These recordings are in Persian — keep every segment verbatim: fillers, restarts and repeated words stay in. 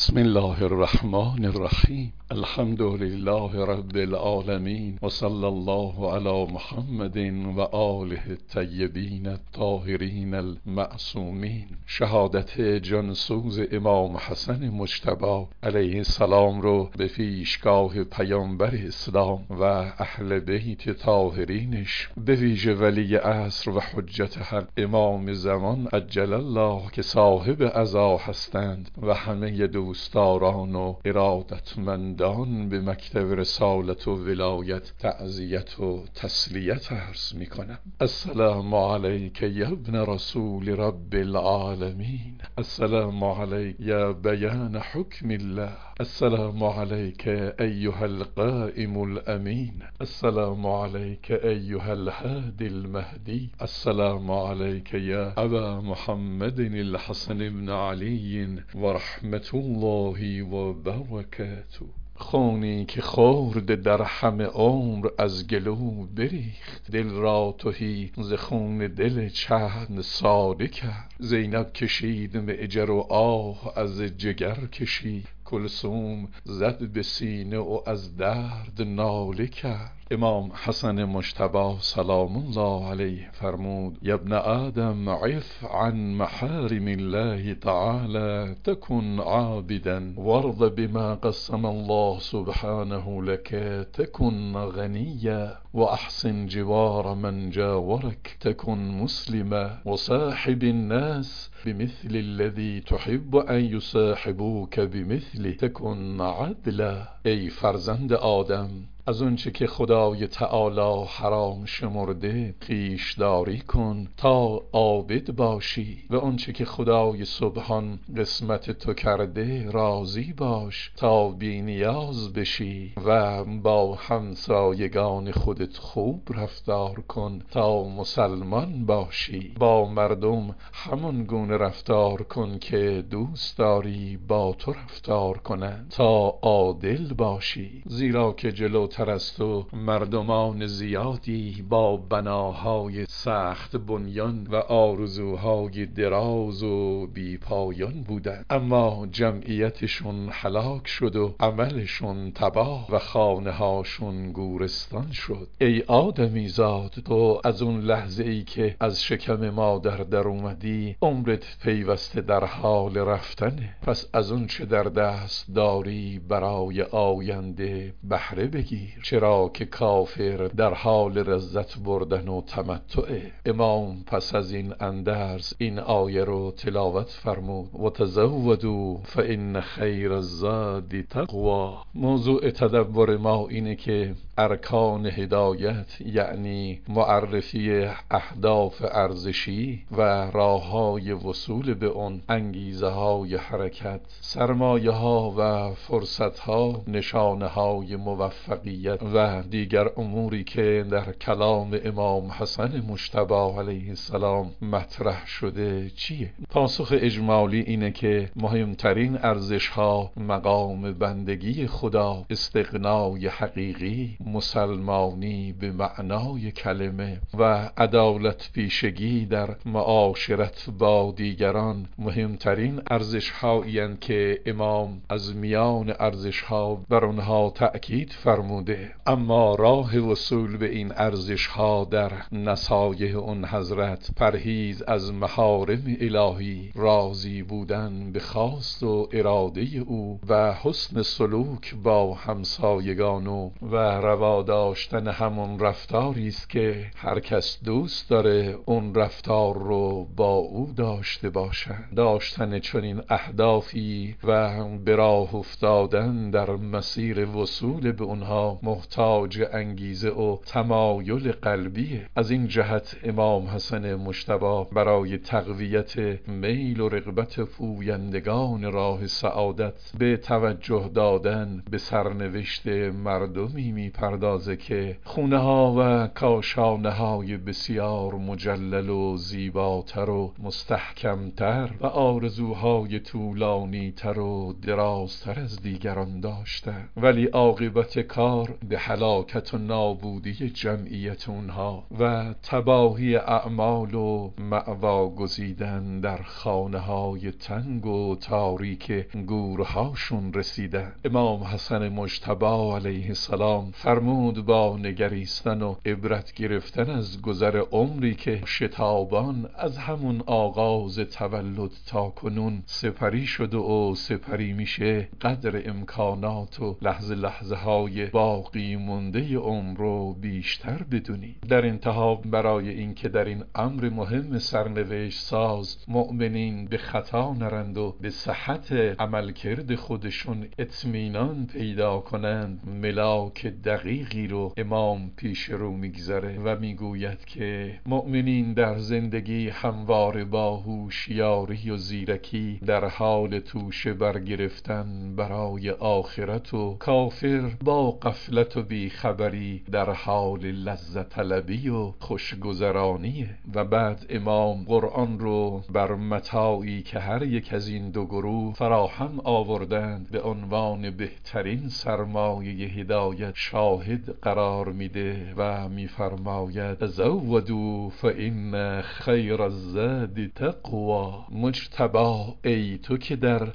بسم الله الرحمن الرحیم. الحمد لله رب العالمین و صلی الله علی محمد و آله الطیبین الطاهرین المعصومین. شهادت جانسوز امام حسن مجتبی علیه السلام رو به پیشگاه پیامبر اسلام و اهل بیت طاهرینش، به ویژه ولی عصر و حجت حق امام زمان عجل الله که صاحب عزا هستند و همه دوستداران و ارادتمندان به مکتب رسالت و ولایت تعزیت و تسلیت عرض می کنم. السلام علیک یا ابن رسول رب العالمین. السلام علیک یا بیان حکم الله. السلام علیک ایها القائم الامین. السلام علیک ایها الهادی المهدی. السلام علیک یا ابا محمد الحسن بن علی و رحمت الله و برکاته. خونی که خورد در همه عمر از گلو بریخت، دل را تهی ز خون دل چند ساده کرد. زینب کشید معجر و آه از جگر کشید، کلثوم زد به سینه و از درد ناله کرد. امام حسن مجتبی سلام الله علیه فرمود: یا ابن آدم عف عن محارم الله تعالی تکن عابدا وارض بما قسم الله سبحانه لك تکن غنیا و احسن جوار من جاورك تکن مسلما و صاحب الناس بمثل الذي تحب ان يصاحبوك بمثله تکن عدلا. ای فرزند آدم، از اونچه که خدای تعالی حرام شمرده خویشداری کن تا عابد باشی، و اونچه که خدای سبحان قسمت تو کرده راضی باش تا بی نیاز بشی، و با همسایگان خودت خوب رفتار کن تا مسلمان باشی. با مردم همون گونه رفتار کن که دوست داری با تو رفتار کنند تا عادل باشی، زیرا که جلوتر از تو مردمان زیادی با بناهای سخت بنیان و آرزوهای دراز و بی پایان بودند، اما جمعیتشون هلاک شد و عملشون تباه و خانه هاشون گورستان شد. ای آدمی زاد، تو از اون لحظه ای که از شکم مادر در اومدی عمرت پیوسته در حال رفتنه. پس از اون چه در دست داری برای آینده بهره بگیر، چرا که کافر در حال لذت بردن و تمتعه. امام پس از این اندرز این آیه رو تلاوت فرمود: و تزودوا فان خیر الزاد تقوی. موضوع تدبر ما اینه که ارکان هدایت، یعنی معرفی اهداف ارزشی و راههای وصول به اون، انگیزه های حرکت، سرمایه ها و فرصت ها، نشانه های موفقیت و دیگر اموری که در کلام امام حسن مجتبی علیه السلام مطرح شده چیه؟ پاسخ اجمالی اینه که مهمترین ارزش ها مقام بندگی خدا، استغنای حقیقی، مسلمانی به معنای کلمه و عدالت پیشگی در معاشرت با دیگران مهمترین ارزش هایی اند که امام از میان ارزش ها بر آنها تأکید فرموده. اما راه وصول به این ارزش ها در نصایح اون حضرت پرهیز از محارم الهی، راضی بودن به خواست و اراده او و حسن سلوک با همسایگان و روا داشتن همون رفتاری است که هر کس دوست داره اون رفتار رو با او داشته باشن. داشتن چنین اهدافی و به راه افتادن در مسیر وصول به اونها محتاج انگیزه و تمایل قلبیه. از این جهت امام حسن مجتبی برای تقویت میل و رغبت پویندگان راه سعادت به توجه دادن به سرنوشت مردمی می پردازه که خونه ها و کاشانه های بسیار مجلل و زیباتر و مستحکمتر و آرزوهای طولانی تر و درازتر از دیگران داشتند، ولی عاقبت کار وادار به هلاکت و نابودی جمعیت اونها و تباهی اعمال و مأوا گزیدن در خانه های تنگ و تاریک گورهاشون رسیدن. امام حسن مجتبی علیه السلام فرمود با نگریستن و عبرت گرفتن از گذر عمری که شتابان از همون آغاز تولد تا کنون سپری شده و سپری میشه، قدر امکانات و لحظه لحظه های باقی مونده عمر رو بیشتر بدونی. در انتها برای این که در این امر مهم سرنوشت ساز مؤمنین به خطا نرند و به صحت عملکرد خودشون اطمینان پیدا کنند، ملاک دقیقی رو امام پیش رو میگذاره و میگوید که مؤمنین در زندگی همواره با هوشیاری و زیرکی در حال توشه برگرفتن برای آخرت و کافر با غفلت و بیخبری در حال لذت طلبی و خوشگذرانیه. و بعد امام قرآن رو بر متاعی که هر یک از این دو گروه فراهم آوردند به عنوان بهترین سرمایه هدایت شاهد قرار میده و میفرماید تزودوا فإن خیر الزاد تقوی. مجتبی ای تو که در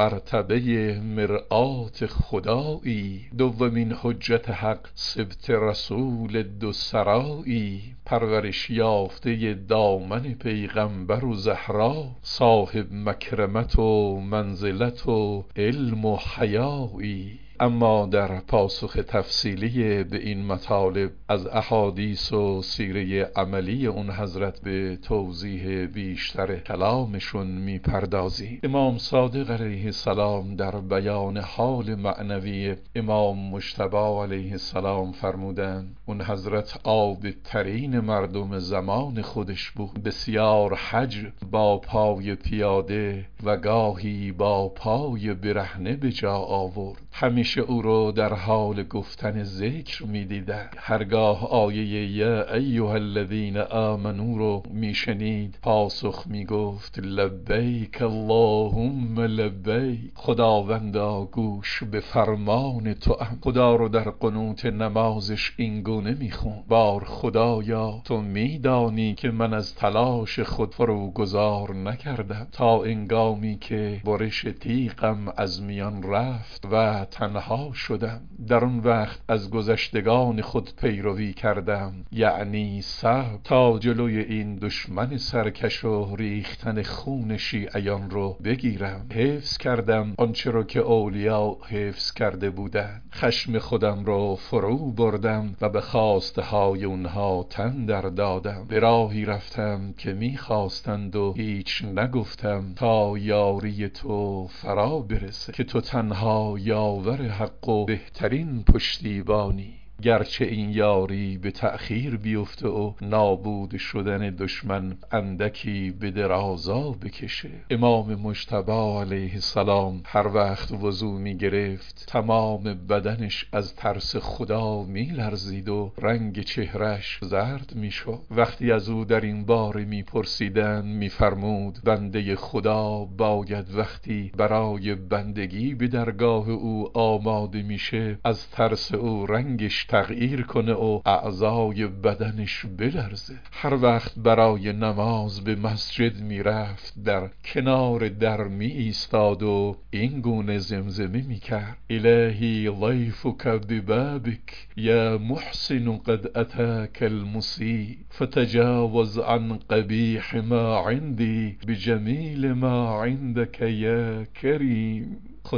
مرتبه مرآت خدایی، دومین حجت حق سبت رسول دو سرایی، پرورش یافته دامن پیغمبر و زهرا، صاحب مکرمت و منزلت و علم و حیایی. اما در پاسخ تفصیلی به این مطالب از احادیث و سیره عملی اون حضرت به توضیح بیشتر کلامشون میپردازی. امام صادق علیه السلام در بیان حال معنوی امام مجتبی علیه السلام فرمودند اون حضرت آب ترین مردم زمان خودش بود، بسیار حج با پای پیاده و گاهی با پای برهنه به جا آورد. همیشه او رو در حال گفتن ذکر می دیدن. هرگاه آیه یا ایها الذین آمنو رو می شنید پاسخ می گفت لبیک اللهم لبیک، خداوندا گوش به فرمان تو ام. خدا رو در قنوت نمازش این گونه می خون بار خدایا تو می دانی که من از تلاش خود فروگذار نکردم تا انگامی که برش تیغم از میان رفت و تنها شدم. در اون وقت از گذشتگان خود پیروی کردم، یعنی صبر، تا جلوی این دشمن سرکش و ریختن خون شیعیان رو بگیرم. حفظ کردم آنچه رو که اولیا حفظ کرده بودند. خشم خودم رو فرو بردم و به خواسته های اونها تن در دادم. به راهی رفتم که میخواستند و هیچ نگفتم تا یاری تو فرا برسه که تو تنها یاور حق و بهترین پشتیبانی. گرچه این یاری به تأخیر بیفته و نابود شدن دشمن اندکی به درازا بکشه. امام مجتبی علیه السلام هر وقت وضو می گرفت تمام بدنش از ترس خدا می لرزید و رنگ چهرش زرد می شد. وقتی از او در این باره می پرسیدن می فرمود بنده خدا باید وقتی برای بندگی به درگاه او آماده میشه از ترس او رنگش تغییر کنه و اعضای بدنش بلرزه. هر وقت برای نماز به مسجد می رفت در کنار در می ایستاد و این گونه زمزمه می کرد الهی ضیفک ببابک یا محسن قد اتاک المسیء فتجاوز عن قبیح ما عندی بجمیل ما عندک یا کریم.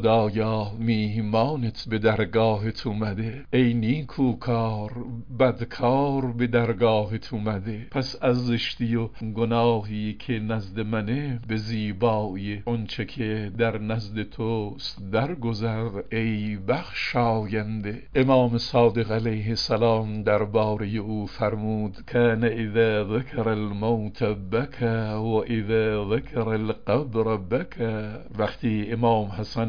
خدایا میهمانت به درگاهت اومده، ای نیکوکار بدکار به درگاهت اومده، پس از زشتی و گناهی که نزد منه به زیبایی اونچه که در نزد توست درگذر ای بخشاینده. امام صادق علیه السلام درباره او فرمود کان اذا ذکر الموت بکا و اذا ذکر القبر بکا. وقتی امام حسن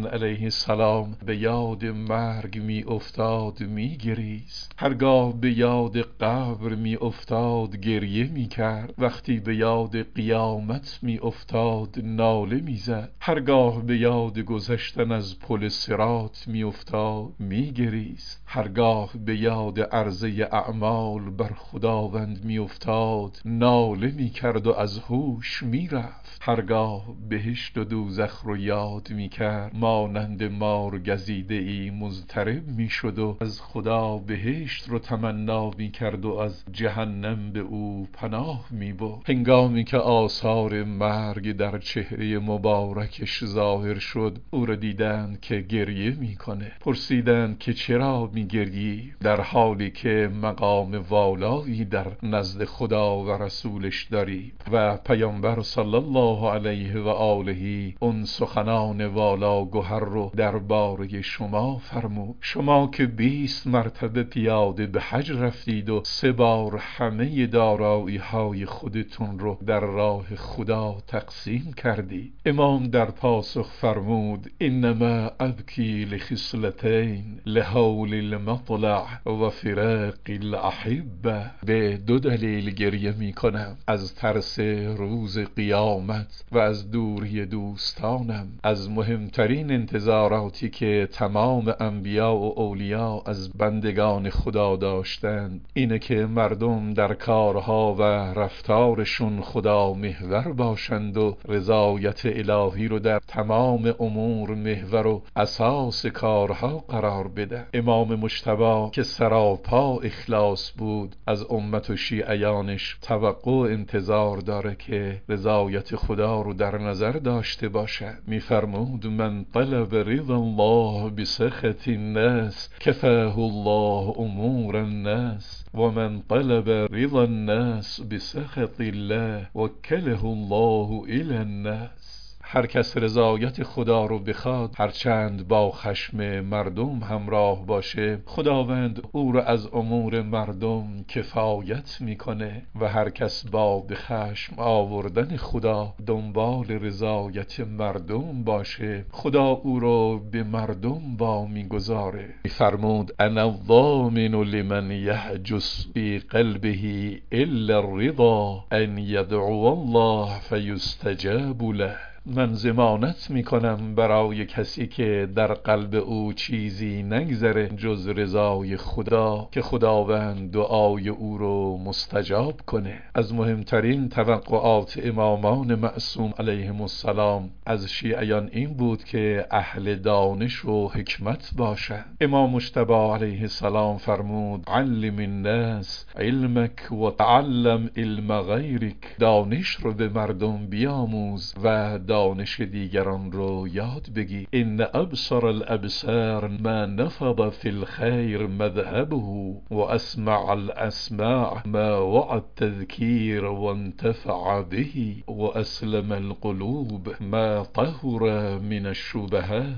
من علیه السلام به یاد مرگ می افتاد می گریست، هرگاه به یاد قبر می افتاد گریه می کرد، وقتی به یاد قیامت می افتاد ناله می زد، هرگاه به یاد گذشتن از پل صراط می افتاد می گریست، هرگاه به یاد عرضه اعمال بر خداوند می افتاد ناله می کرد و از هوش می رفت، هرگاه بهشت و دوزخ رو یاد می کرد مانند مار گزیده ای مضطرب می شد و از خدا بهشت رو تمنا می کرد و از جهنم به او پناه می برد. هنگامی که آثار مرگ در چهره مبارکش ظاهر شد او را دیدند که گریه می کنه. پرسیدند که چرا می گریی در حالی که مقام والایی در نزد خدا و رسولش داری؟ و پیامبر صلی الله علیه و آله اون سخنان والا گوهر رو درباره شما فرمود. شما که بیست مرتبه پیاده به حج رفتید و سه بار همه دارایی های خودتون رو در راه خدا تقسیم کردی. امام در پاسخ فرمود انما ابکی لخصلتین لهول المطلع و فراق الاحبه. به دو دلیل گریه می کنم، از ترس روز قیامت و از دوری دوستانم. از مهمترین انتظاراتی که تمام انبیا و اولیا از بندگان خدا داشتند اینه که مردم در کارها و رفتارشون خدا محور باشند و رضایت الهی رو در تمام امور محور و اساس کارها قرار بده. امام مجتبی که سراپا اخلاص بود از امت و شیعیانش توقع انتظار داره که رضایت خدا رو در نظر داشته باشد. میفرمود من طلب رضا الله بسخط الناس کفاه الله امور الناس و من طلب رضا الناس بسخط الله وکله الله الی الناس. هر کس رضایت خدا رو بخواد هرچند با خشم مردم همراه باشه خداوند او را از امور مردم کفایت میکنه و هر کس با به خشم آوردن خدا دنبال رضایت مردم باشه خدا او رو به مردم با میگذاره. میفرمود انا الضامن لمن یحجس فی قلبه الا الرضا ان یدعو الله فیستجاب له. من ضمانت میکنم برای کسی که در قلب او چیزی نگذره جز رضای خدا که خداوند دعای او رو مستجاب کنه. از مهمترین توقعات امامان معصوم علیهم السلام از شیعیان این بود که اهل دانش و حکمت باشند. امام مجتبی علیه السلام فرمود علم الناس علمک و تعلم علم غیرک. دانش رو به مردم بیاموز و دانش دیگران رو یاد بگی. ان ابصر الابصار ما نفض فی الخیر مذهبه و اسمع الاسماع ما وعى التذکیر و انتفع به و اسلم القلوب ما طهر من الشبهات.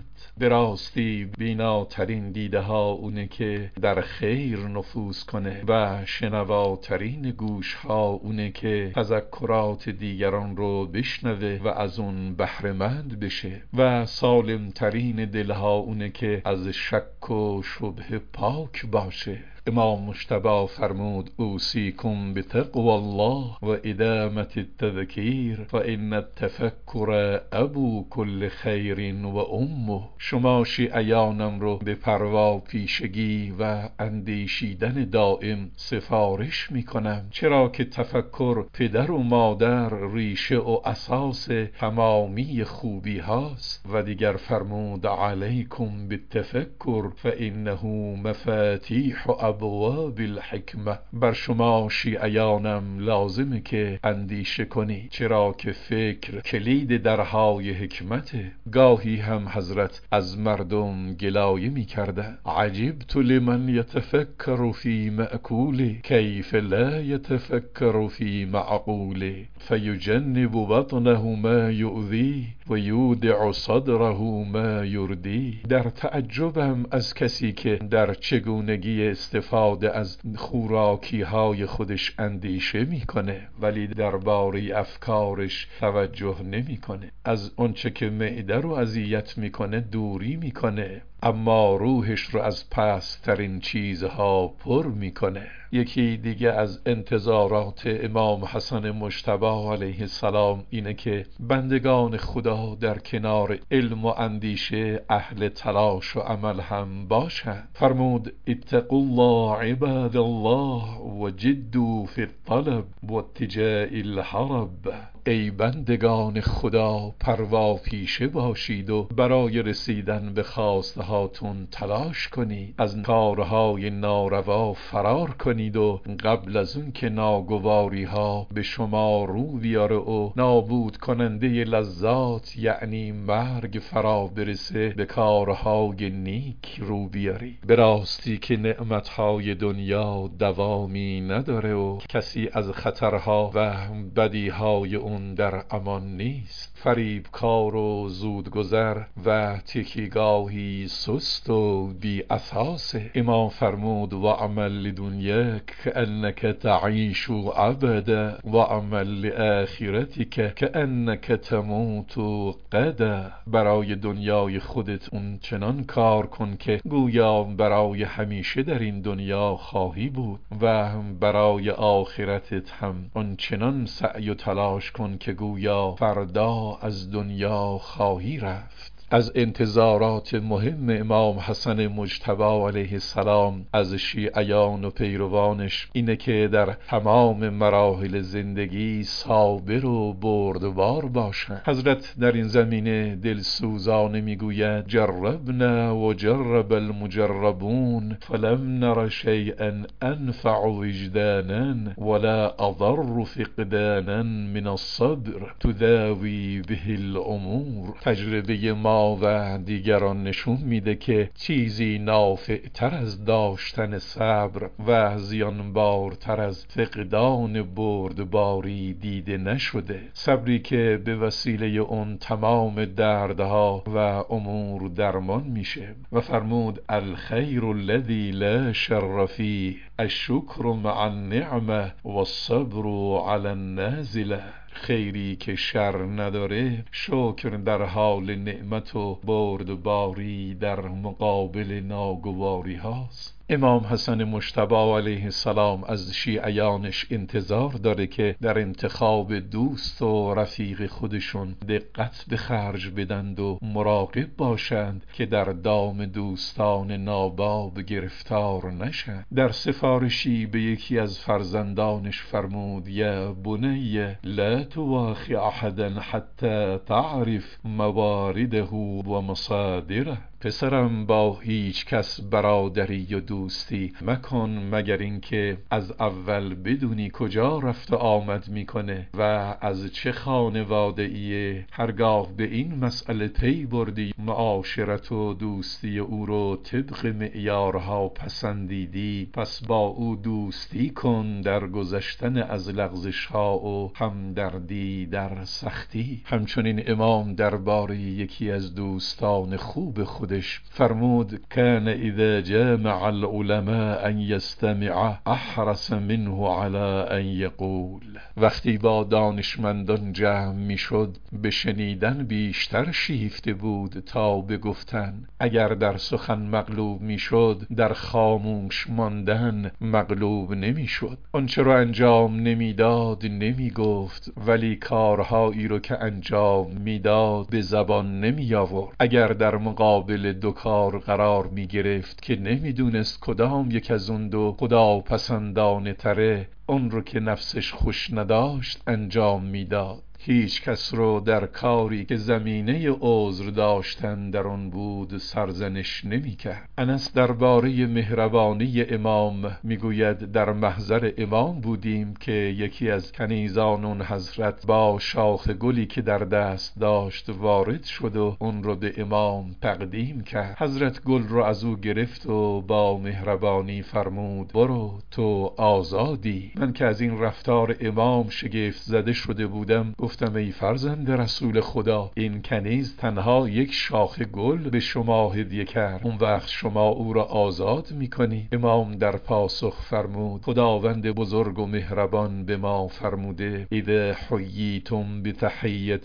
براستی بیناترین دیده ها اونه که در خیر نفوذ کنه و شنواترین گوش ها اونه که تذکرات دیگران رو بشنوه و از اون بهره‌مند بشه و سالمترین دلها اونه که از شک و شبهه پاک باشه. امام مجتبی فرمود اوصیکم بتقوى الله و ادامت التذکیر فان التفکر ابو کل خیر و امه. شما شیعیانم رو به پروا پیشگی و اندیشیدن دائم سفارش میکنم، چرا که تفکر پدر و مادر ریشه و اساس تمامی خوبی هاست. و دیگر فرمود علیکم بالتفکر فانه مفاتیح ابواب الحکمه. بر شما شیعیانم لازمه که اندیشه کنی، چرا که فکر کلید درهای حکمته. گاهی هم حضرت از مردم گلایه می کردن عجبت لمن یتفکر فی مأکوله کیف لا یتفکر فی معقوله فیجنب بطنه ما یؤذیه و یودع صدره ما یردی. در تعجبم از کسی که در چگونگی استفاده از خوراکی های خودش اندیشه میکنه ولی درباره افکارش توجه نمیکنه. از اونچه که معده رو اذیت میکنه دوری میکنه اما روحش رو از پست‌ترین چیزها پر میکنه. یکی دیگه از انتظارات امام حسن مجتبی علیه السلام اینه که بندگان خدا در کنار علم و اندیشه اهل تلاش و عمل هم باشند. فرمود اتقوا الله عباد الله و جدوا فی الطلب و اتجاء الحرب. ای بندگان خدا پروا پیشه باشید و برای رسیدن به خواسته هاتون تلاش کنید، از کارهای ناروا فرار کنید و قبل از اون که ناگواری ها به شما رو بیاره و نابود کننده لذات یعنی مرگ فرا برسه به کارهای نیک رو بیاری. به راستی که نعمتهای دنیا دوامی نداره و کسی از خطرها و بدیهای اون در امان نیست. فریب کار و زودگذر و تکیگاهی سست و بی اساس. امام فرمود و عمل لدنیاک کأنک تعیش ابدا و عمل لآخرتک کأنک تموت غدا. برای دنیای خودت اون چنان کار کن که گویا برای همیشه در این دنیا خواهی بود و برای آخرتت هم اون چنان سعی و تلاش کن که گویا فردا از دنیا خواهی رفت. از انتظارات مهم امام حسن مجتبی علیه السلام از شیعیان و پیروانش اینه که در تمام مراحل زندگی صابر و بردبار باشند. حضرت در این زمینه دلسوزانه میگوید جربنا و جرب المجربون فلم نر شیئا انفع وجدانا ولا اضر فقدانا من الصبر تداوی به الامور. تجربه ما و دیگران نشون میده که چیزی نافع تر از داشتن صبر و زیانبارتر از فقدان بردباری دیده نشده. صبری که به وسیله اون تمام دردها و امور درمان میشه. و فرمود الخیر الذی لا شر فیه الشکر مع النعمه والصبر علی النازله. خیری که شر نداره شکر در حال نعمت و بردباری در مقابل ناگواری هاست. امام حسن مجتبی علیه السلام از شیعیانش انتظار داره که در انتخاب دوست و رفیق خودشون دقت به خرج بدند و مراقب باشند که در دام دوستان ناباب گرفتار نشند. در سفارشی به یکی از فرزندانش فرمود یا بنی لا تواخی احدا حتی تعرف موارده و مصادره. پسرم با هیچ کس برادری و دوستی مکن مگر اینکه از اول بدونی کجا رفت و آمد میکنه و از چه خانواده‌ایه. هرگاه به این مسئله پی بردی معاشرت و دوستی او رو طبق معیارها پسندیدی پس با او دوستی کن در گذشتن از لغزش ها و همدردی در سختی. همچنین امام درباره یکی از دوستان خوب خود فرمود کان اذا جامع العلماء ان یستمع احرص منه على ان یقول. وقتی با دانشمندان جمع می شد به شنیدن بیشتر شیفته بود تا به گفتن. اگر در سخن مغلوب می شد در خاموش ماندن مغلوب نمی شد. آنچه رو انجام نمی داد نمی گفت ولی کارهایی رو که انجام می داد به زبان نمی آورد. اگر در مقابل دو کار قرار می گرفت که نمی دونست کدام یک از اون دو خدا پسندانه تره اون رو که نفسش خوش نداشت انجام می داد. هیچ کس رو در کاری که زمینه عذر داشتن در آن بود سرزنش نمی کرد. انس درباره مهربانی امام میگوید در محضر امام بودیم که یکی از کنیزان اون حضرت با شاخ گلی که در دست داشت وارد شد و اون رو به امام تقدیم کرد. حضرت گل رو از او گرفت و با مهربانی فرمود برو تو آزادی. من که از این رفتار امام شگفت زده شده بودم گفت گفتم ای فرزند رسول خدا، این کنیز تنها یک شاخ گل به شما هدیه کرد، اون وقت شما او را آزاد میکنی؟ امام در پاسخ فرمود خداوند بزرگ و مهربان به ما فرموده اذا حییتم بتحیة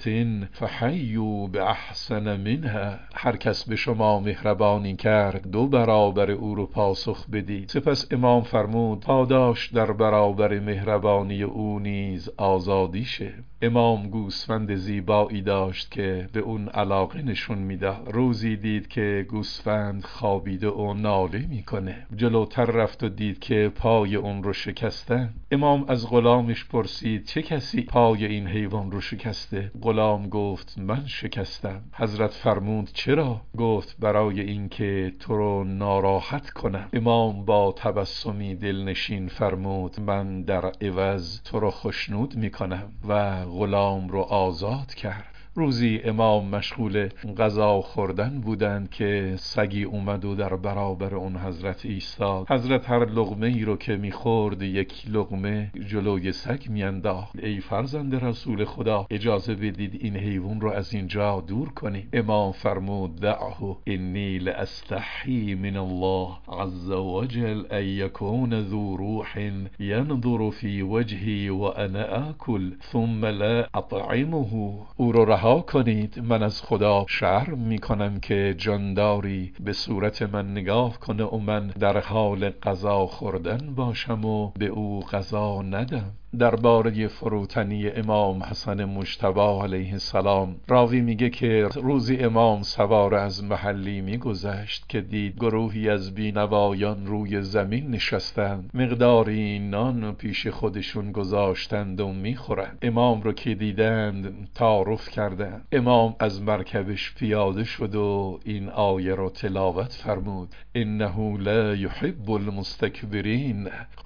فحیوا باحسن منها. هر کس به شما مهربانی کرد دو برابر او رو پاسخ بدید. سپس امام فرمود پاداش در برابر مهربانی او نیز آزادی شه. امام گوسفند زیبایی داشت که به اون علاقه نشون میداد. روزی دید که گوسفند خوابیده و ناله میکنه. جلوتر رفت و دید که پای اون رو شکستن. امام از غلامش پرسید چه کسی پای این حیوان رو شکسته؟ غلام گفت من شکستم. حضرت فرمود چرا؟ گفت برای اینکه تو رو ناراحت کنم. امام با تبسمی دلنشین فرمود من در عوض تو رو خشنود میکنم و غلام رو آزاد کرد. روزی امام مشغول غذا خوردن بودند که سگی اومد و در برابر اون حضرت ایستاد. حضرت هر لقمه ای رو که میخورد یک لقمه جلوی سگ میانداخت. ای فرزند رسول خدا اجازه بدید این حیوان رو از اینجا دور کنی. امام فرمود دعه انی لاستحی من الله عز وجل ان یکون ذو روح ینظر فی وجهی و انا آکل ثم لا اطعمه. او رو رها کنید، من از خدا شرم میکنم که جانداری به صورت من نگاه کنه و من در حال غذا خوردن باشم و به او غذا ندم. درباره فروتنی امام حسن مجتبی علیه السلام راوی میگه که روزی امام سوار از محلی میگذشت که دید گروهی از بینوایان روی زمین نشستند، مقداری نان پیش خودشون گذاشتند و میخورند. امام رو که دیدند تعارف کردند. امام از مرکبش پیاده شد و این آیه رو تلاوت فرمود انه لا یحب المستکبرین.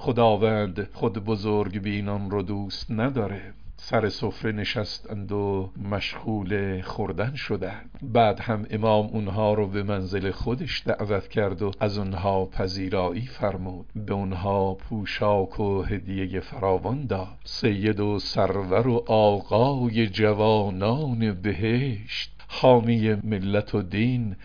خداوند خود بزرگ بینان رو دوست نداره. سر سفره نشستند و مشغول خوردن شدند. بعد هم امام اونها رو به منزل خودش دعوت کرد و از اونها پذیرایی فرمود. به اونها پوشاک و هدیه فراوان داد. سید و سرور و آقای جوانان بهشت، حامی ملت و دین،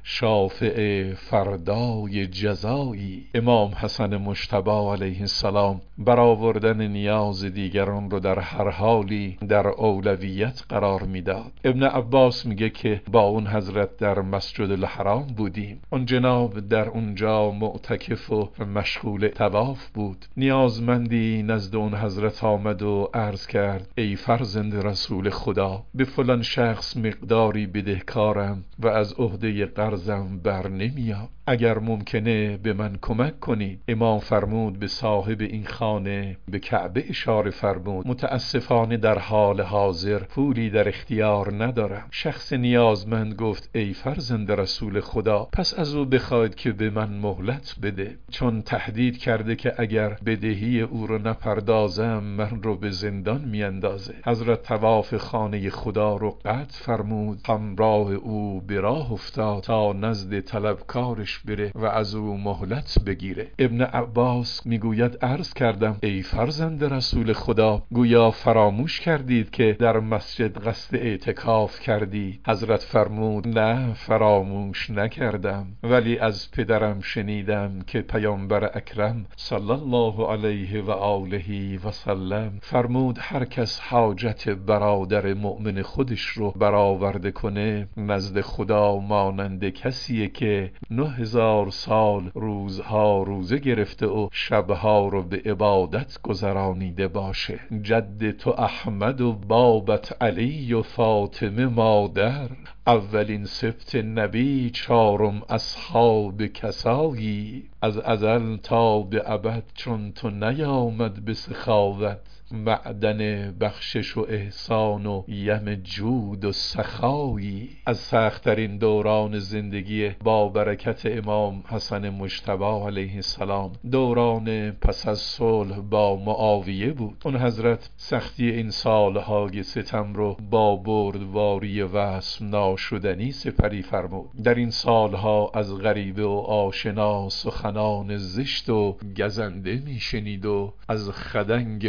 شافع فردای جزایی. امام حسن مجتبی علیه السلام برآوردن نیاز دیگران رو در هر حالی در اولویت قرار میداد. ابن عباس میگه که با اون حضرت در مسجد الحرام بودیم. اون جناب در اونجا معتکف و مشغول طواف بود. نیازمندی نزد اون حضرت آمد و عرض کرد ای فرزند رسول خدا به فلان شخص مقداری بده کارم و از عهده قرضم بر نمیاد، اگر ممکنه به من کمک کنید. امام فرمود به صاحب این خانه به کعبه اشاره فرمود متاسفانه در حال حاضر پولی در اختیار ندارم. شخص نیازمند گفت ای فرزند رسول خدا پس از او بخواید که به من مهلت بده، چون تهدید کرده که اگر بدهی او رو نپردازم من رو به زندان میاندازه. حضرت طواف خانه خدا رو قطع فرمود. همراه او به راه افتاد تا نزد طلبکارش بره و از او مهلت بگیره. ابن عباس میگوید عرض کردم ای فرزند رسول خدا گویا فراموش کردید که در مسجد قصد اعتکاف کردی؟ حضرت فرمود نه فراموش نکردم، ولی از پدرم شنیدم که پیامبر اکرم صلی الله علیه و آله و سلم فرمود هر کس حاجت برادر مؤمن خودش رو برآورده کنه نزد خدا مانند کسیه که نه هزار سال روزها روزه گرفته و شبها رو به عبادت گذرانیده باشه. جد تو احمد و بابت علی و فاطمه مادر، اولین سبت نبی چارم اصحاب کسایی. از ازل تا به ابد چون تو نیامد به سخاوت، معدن بخشش و احسان و یم جود و سخایی. از سخت‌ترین دوران زندگی با برکت امام حسن مجتبی علیه السلام دوران پس از صلح با معاویه بود. اون حضرت سختی این سالهای ستم رو با بردواری وصم ناشدنی سپری فرمود. در این سالها از غریبه و آشنا سخنان زشت و گزنده میشنید و از خدنگ بیوفا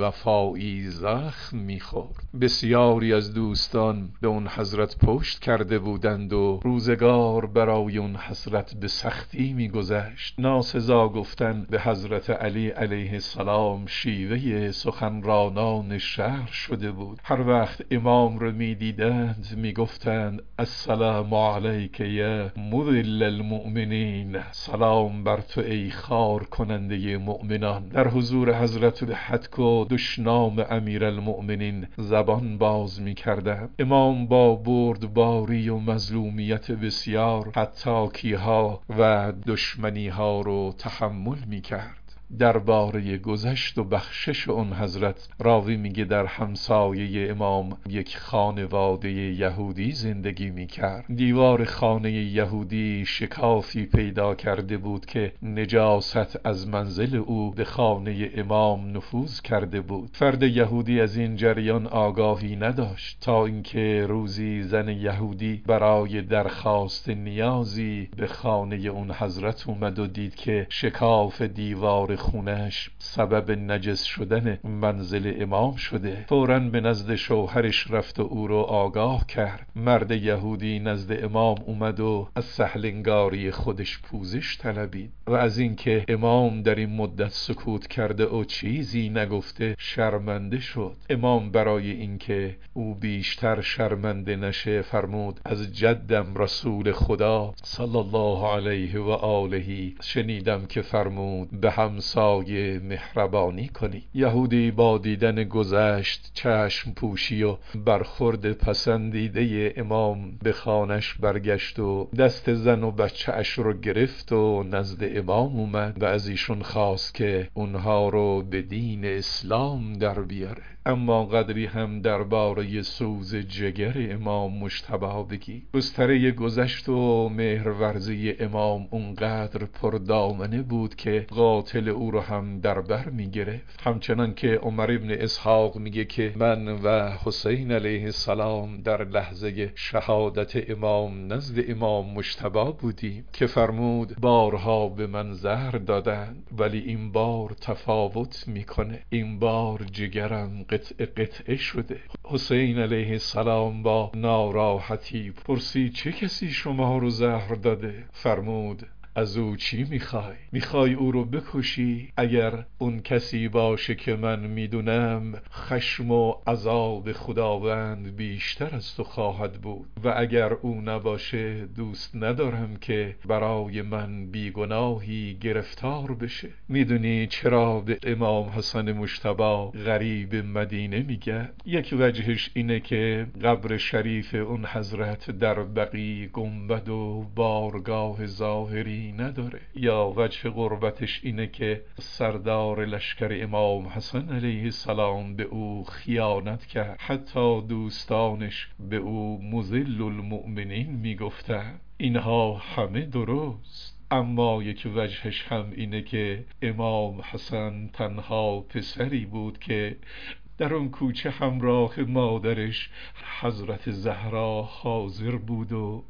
بی‌وفایی زخم می‌خورد. بسیاری از دوستان به اون حضرت پشت کرده بودند و روزگار برای اون حضرت به سختی می‌گذشت. ناسزا گفتن به حضرت علی علیه السلام شیوه سخنرانان شهر شده بود. هر وقت امام رو می‌دیدند می‌گفتند السلام علیک یا مذل المؤمنین، سلام بر تو ای خار کننده مؤمنان. در حضور حضرت به حدک و دشنام امیرالمؤمنین زبان باز می کردند. امام با بردباری و مظلومیت بسیار حتاکی ها و دشمنی ها رو تحمل می کرد. درباره گذشت و بخشش اون حضرت راوی میگه در همسایه امام یک خانواده یهودی زندگی میکرد. دیوار خانه یهودی شکافی پیدا کرده بود که نجاست از منزل او به خانه امام نفوذ کرده بود. فرد یهودی از این جریان آگاهی نداشت تا اینکه روزی زن یهودی برای درخواست نیازی به خانه اون حضرت اومد و دید که شکاف دیوار خونش سبب نجس شدن منزل امام شده. فوراً به نزد شوهرش رفت و او رو آگاه کرد. مرد یهودی نزد امام اومد و از سهلنگاری خودش پوزش طلبید و از اینکه امام در این مدت سکوت کرده و چیزی نگفته شرمنده شد. امام برای اینکه او بیشتر شرمنده نشه فرمود از جدم رسول خدا صلی الله علیه و آله شنیدم که فرمود به همسایه مهربانی کنی. یهودی با دیدن گذشت چشم پوشی و برخورد پسندیده امام به خانش برگشت و دست زن و بچه اش رو گرفت و نزد امام اومد و از ایشون خواست که اونها رو به دین اسلام در بیاره. اما قدری هم درباره سوز جگر امام مجتبی بگی. گستره گذشت و مهرورزی امام اونقدر پردامنه بود که قاتل او رو هم در بر می گرفت. همچنان که عمر ابن اسحاق میگه که من و حسین علیه السلام در لحظه شهادت امام نزد امام مجتبی بودیم که فرمود بارها به من زهر دادند ولی این بار تفاوت میکنه، این بار جگرم قطعه قطعه شده. حسین علیه السلام با ناراحتی پرسید چه کسی شما رو زهر داده؟ فرمود از او چی میخوای؟ میخوای او رو بکشی؟ اگر اون کسی باشه که من میدونم خشم و عذاب خداوند بیشتر از تو خواهد بود و اگر او نباشه دوست ندارم که برای من بیگناهی گرفتار بشه. میدونی چرا به امام حسن مجتبی غریب مدینه میگه؟ یک وجهش اینه که قبر شریف اون حضرت در بقیع گنبد و بارگاه ظاهری نداره، یا وجه غربتش اینه که سردار لشکر امام حسن علیه السلام به او خیانت کرد. حتی دوستانش به او مذل المؤمنین میگفتن. اینها همه درست، اما یک وجهش هم اینه که امام حسن تنها پسری بود که در اون کوچه همراه مادرش حضرت زهرا حاضر بود و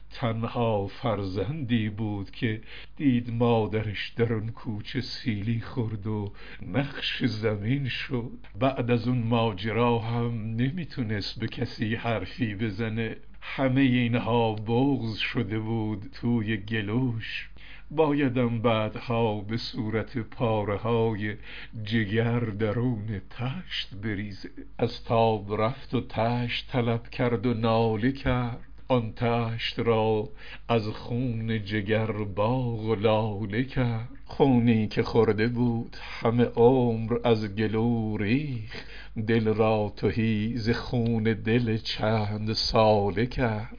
تنها فرزندی بود که دید مادرش در اون کوچه سیلی خورد و نقش زمین شد. بعد از اون ماجرا هم نمیتونست به کسی حرفی بزنه. همه اینها بغض شده بود توی گلوش. بایدم بعدها به صورت پاره های جگر درون تشت بریزه. از تاب رفت و تشت طلب کرد و ناله کرد. آن تشت را از خون جگر باغ و لاله کرد. خونی که خورده بود همه عمر از گلو ریخت. دل را تهی ز خون دل چند ساله کرد.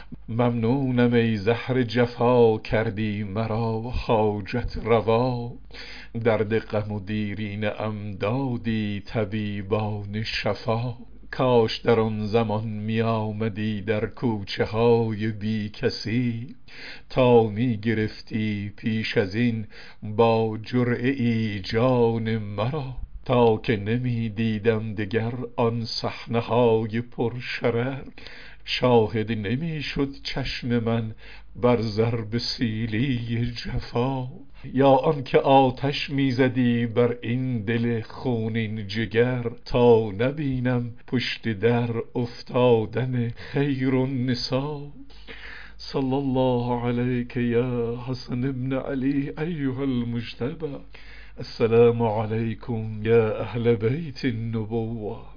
ممنونم ای زهر جفا کردی مرا حاجت روا. درد غم و دیرینه ام دادی طبیبان شفا. کاش در آن زمان می آمدی در کوچه های بی کسی تا می گرفتی پیش از این با جرعه ای جان مرا. تا که نمی دیدم دگر آن صحنه های پرشرر شاهد نمی شد چشم من بر ضرب سیلی جفا. یا آن که آتش میزدی بر این دل خونین جگر تا نبینم پشت در افتادن خیر النساء. صلی الله علیک یا حسن ابن علی ایها المجتبی. السلام علیکم یا اهل بیت النبوة.